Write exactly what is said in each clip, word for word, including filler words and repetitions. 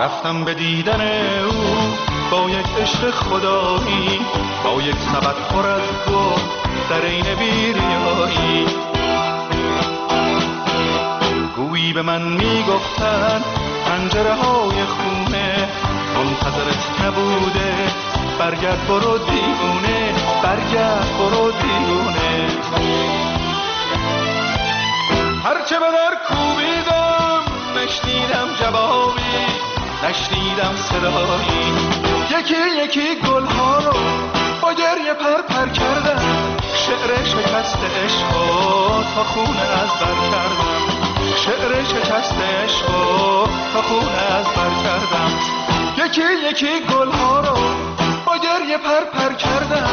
رفتم به دیدن او با یک عشق خدایی، با یک سبد پر از گل در این بیریایی. گویی به من میگفتن پنجره های خونه منتظرت نبوده، برگرد برو دیوونه، برگرد برو دیوونه. هرچه به در کوبیدم نشنیدم جوابی، نشنیدم صدایی. یکی یکی گلها رو با گریه پر پر کردم، شعر شکست عشقو تا خونه از بر کردم، شعر شکست عشقو تا خونه از بر کردم. یکی یکی گلها رو با گریه پر پر کردم،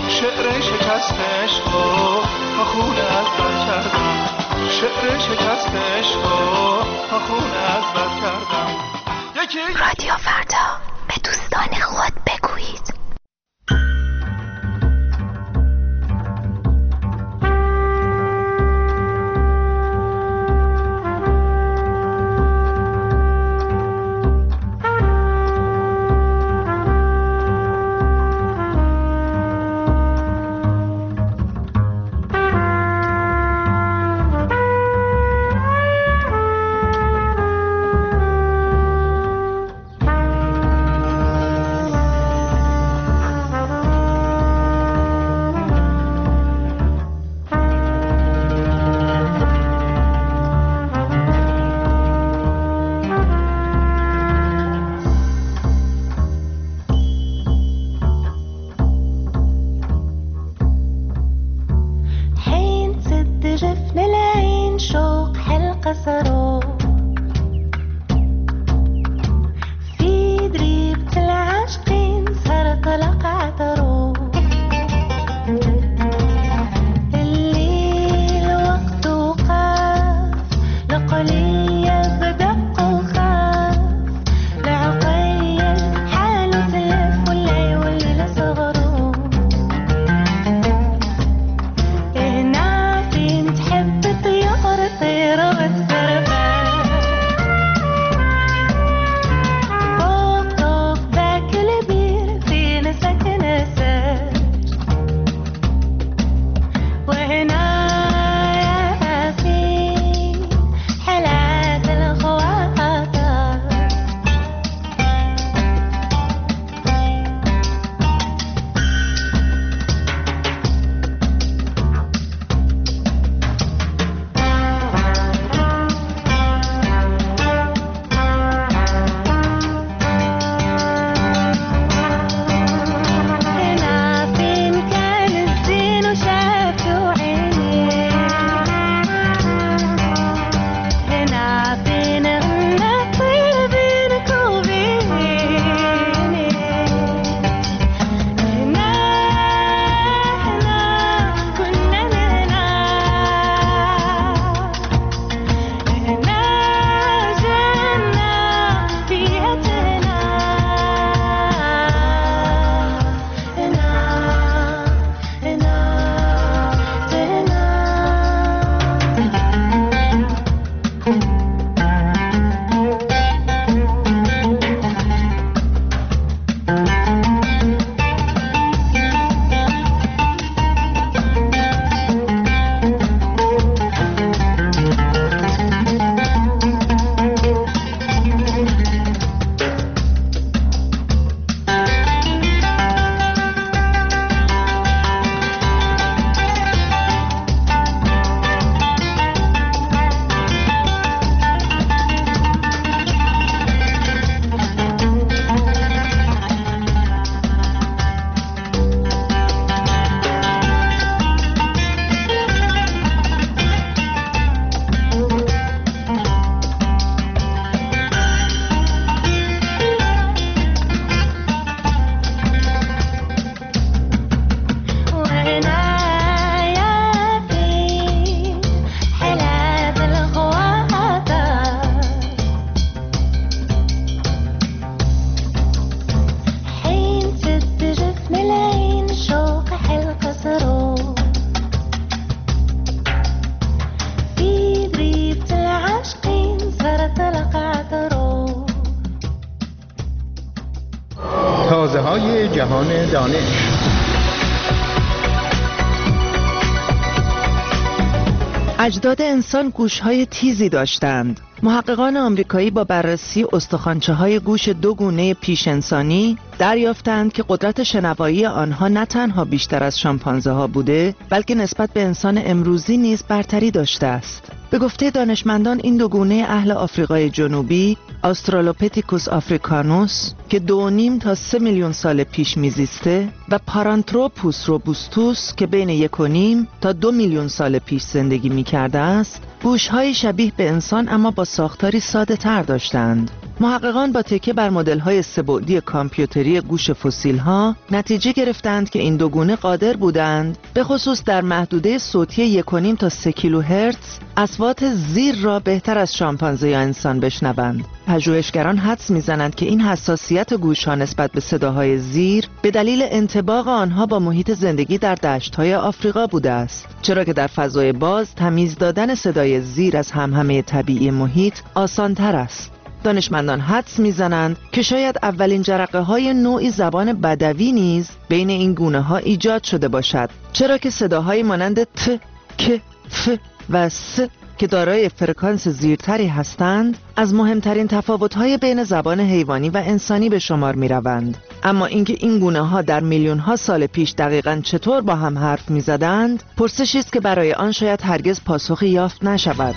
شعر شکست عشقو تا خونه از بر کردم، شعر شکست عشقو تا خونه از بر کردم. یکی رادیو فردا، به دوستان خود بگویید. طيارة طيرة وتسربت مغازه‌های جهان دانش. اجداد انسان گوش‌های تیزی داشتند. محققان آمریکایی با بررسی استخوانچه‌های گوش دو گونه پیش انسانی دریافتند که قدرت شنوایی آنها نه تنها بیشتر از شامپانزه‌ها بوده، بلکه نسبت به انسان امروزی نیز برتری داشته است. به گفته دانشمندان این دو گونه اهل آفریقای جنوبی، آسترالوپیتیکوس آفریکانوس که دو و نیم تا سه میلیون سال پیش میزیسته و پارانتروپوس روبوستوس که بین یک و نیم تا دو میلیون سال پیش زندگی میکرده است، گوش‌های شبیه به انسان اما با ساختاری ساده تر داشتند. محققان با تکیه بر مدل‌های سه‌بعدی کامپیوتری گوش فسیل‌ها نتیجه گرفتند که این دو گونه قادر بودند به خصوص در محدوده صوتی یک و نیم تا سه کیلوهرتز اصوات زیر را بهتر از شامپانزه یا انسان بشنوند. پژوهشگران حدس می‌زنند که این حساسیت گوش‌ها نسبت به صداهای زیر به دلیل انطباق آنها با محیط زندگی در دشت‌های آفریقا بوده است، چرا که در فضای باز تمیز دادن صدای زیر از همهمه طبیعی محیط آسان‌تر است. دانشمندان حدس میزنند که شاید اولین جرقه های نوعی زبان بدوی نیز بین این گونه ها ایجاد شده باشد، چرا که صداهای مانند ت، ک، ف و س که دارای فرکانس زیرتری هستند از مهمترین تفاوت‌های بین زبان حیوانی و انسانی به شمار می‌روند. اما اینکه این گونه‌ها در میلیون‌ها سال پیش دقیقاً چطور با هم حرف می‌زدند، پرسشی است که برای آن شاید هرگز پاسخی یافت نشود.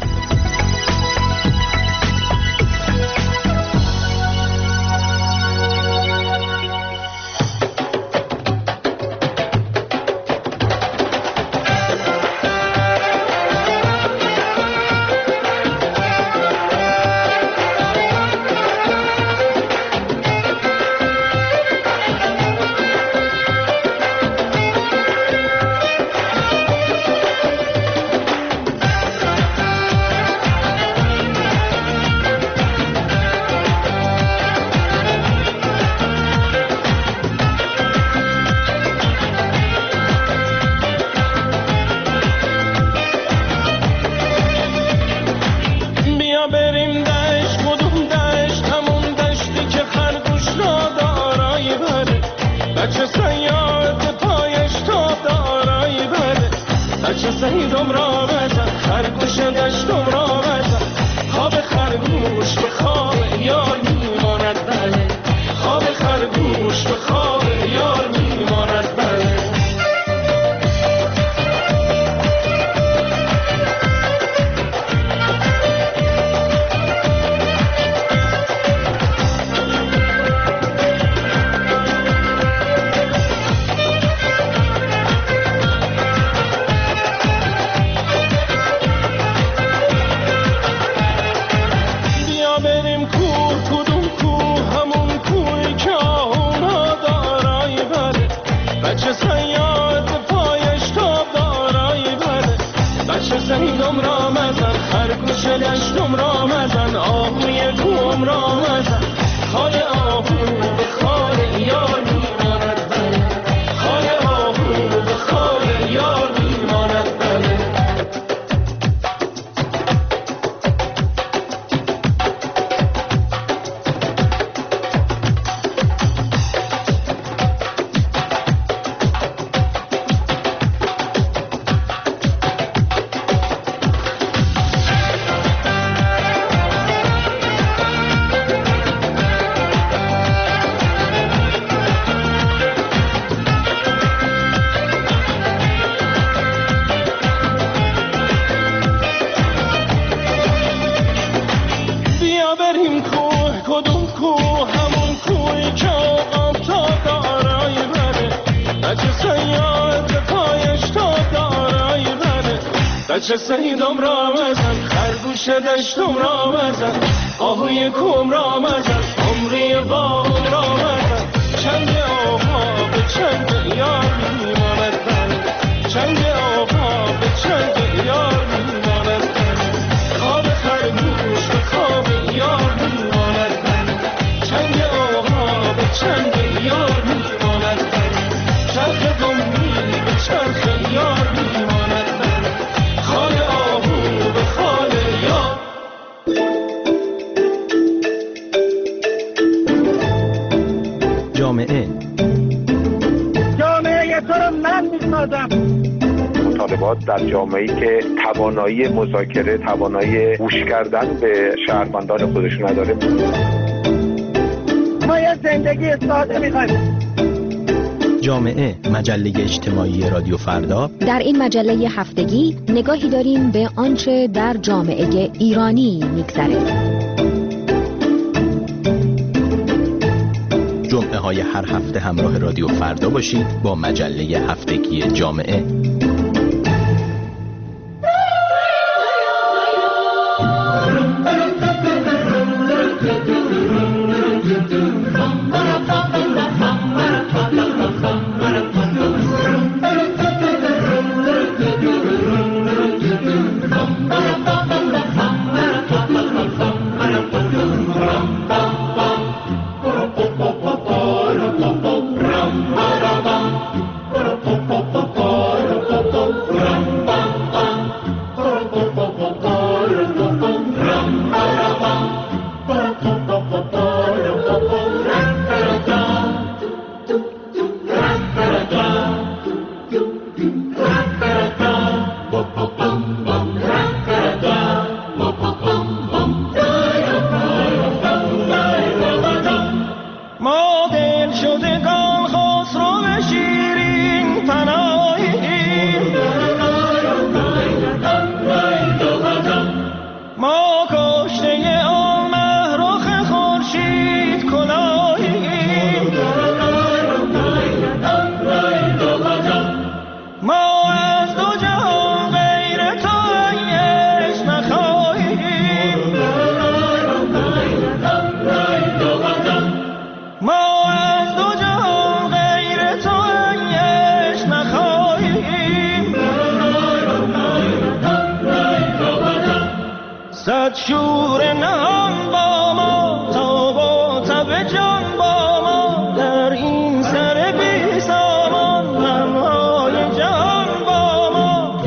بچه سیدم را مزن، خرگوش دشتم را مزن، آهوی کوم را مزن، عمری باغم را مزن. چنگ آقا به چنگ یار میماند من، چنگ آقا به چنگ یار میماند من. خواب خرگوش به خواب یار میماند من، چنگ آقا به چنگ یار میماند من. چرخ دمی به چرخ یار میماند من، خال آهو به خال یار. جامعه ارتباط در جامعه‌ای که توانایی مذاکره، توانایی گوش کردن به شهروندان خودش نداره. ما یه زندگی ساده می‌خوایم. جامعه، مجله اجتماعی رادیو فردا. در این مجله هفتگی نگاهی داریم به آنچه در جامعه ایرانی می‌گذره. جمعه های هر هفته همراه رادیو فردا باشید با مجله هفتگی جامعه. شور نهان با ما تا با تب جان با ما در این سر بی سامان غمهای جهان با ما.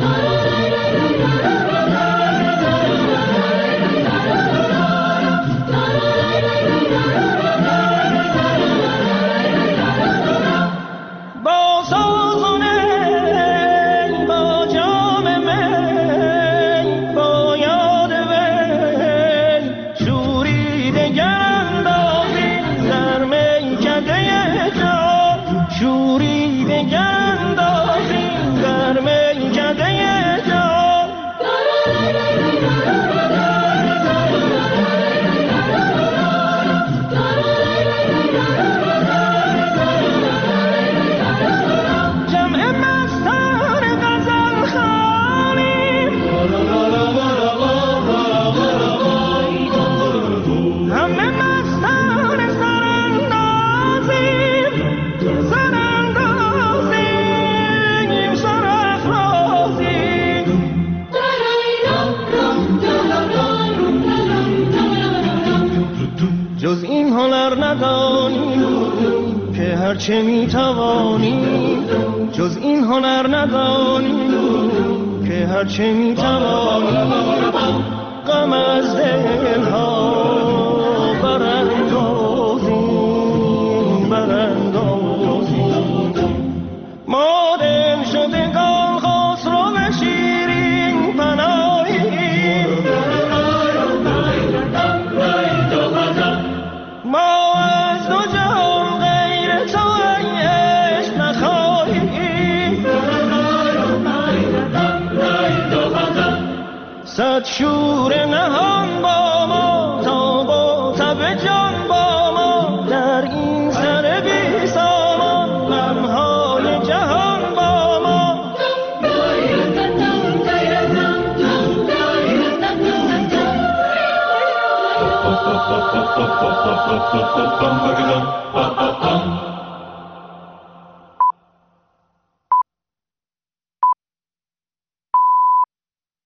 با سازونه با جام می با یاد وی شوری دگر اندازیم در میکده جان، شوری دگر اندازیم در میکده جان. جمع مستان غزل خوانیم همه مستان سراندازیم، سراندازیم سرافرازیم. جز این هنر ندانیم که هرچه میتوانیم، جز این هنر ندانیم که هرچه میتوانیم غم از دلها براندازیم براندازیم. ما دل شدگان خسرو به شیرین پناهیم، ما از دو جهان غیر تو عشق نخواهیم. صد شور نهان با ما تا با تب جان